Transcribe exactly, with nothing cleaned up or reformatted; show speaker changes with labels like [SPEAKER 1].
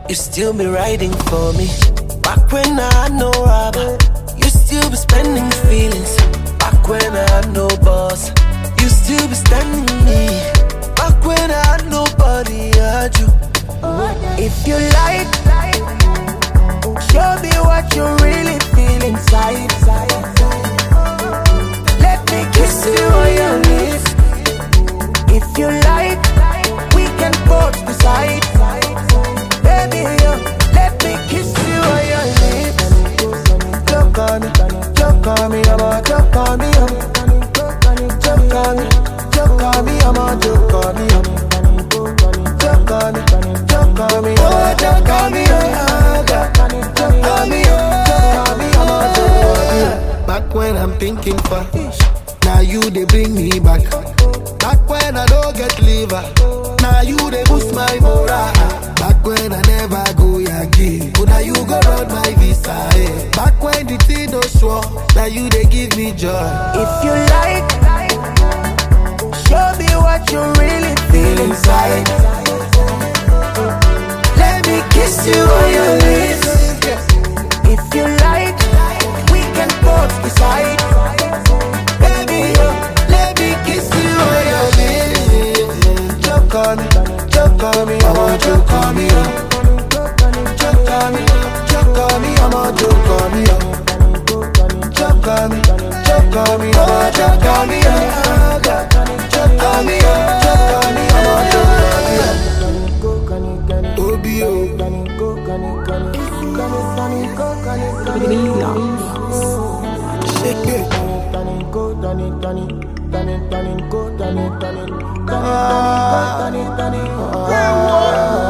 [SPEAKER 1] you still be riding for me. Back when I had no rubber, you still be spending feelings. Back when I had no boss, you still be standing me. Back when I had nobody, I had you. If you like, show me what you really feel inside. Let me kiss you on your lips. If you like, we can both decide. Baby, yo, let me kiss you on your lips. Choke on me, choke on me, I'm a choke on me, I'm choke on me, choke on me, I'm a choke on me, choke on me, choke on me, oh, choke on me, oh, choke on me, choke on me, I'm a choke on me.
[SPEAKER 2] Back when I'm thinking for, now you they bring me back. Back when I don't get liver, now you they boost my morale. Back when I never go Yankee, but now you go run my visa. Eh. Back when the thing no sure, now you they give me joy.
[SPEAKER 1] If you like, show me what you really feel inside. Let me kiss you on your lips. If you like, we can both decide. Baby, let me kiss you on your lips.
[SPEAKER 2] Choke on me, choke on me, I want you to call me up. Choke on me, choke on me, I want you to call me up. Choke on me, choke on me, I want you to call me up. Choke on me, choke on me, I want you to call me up. Obio, shake it. Ah,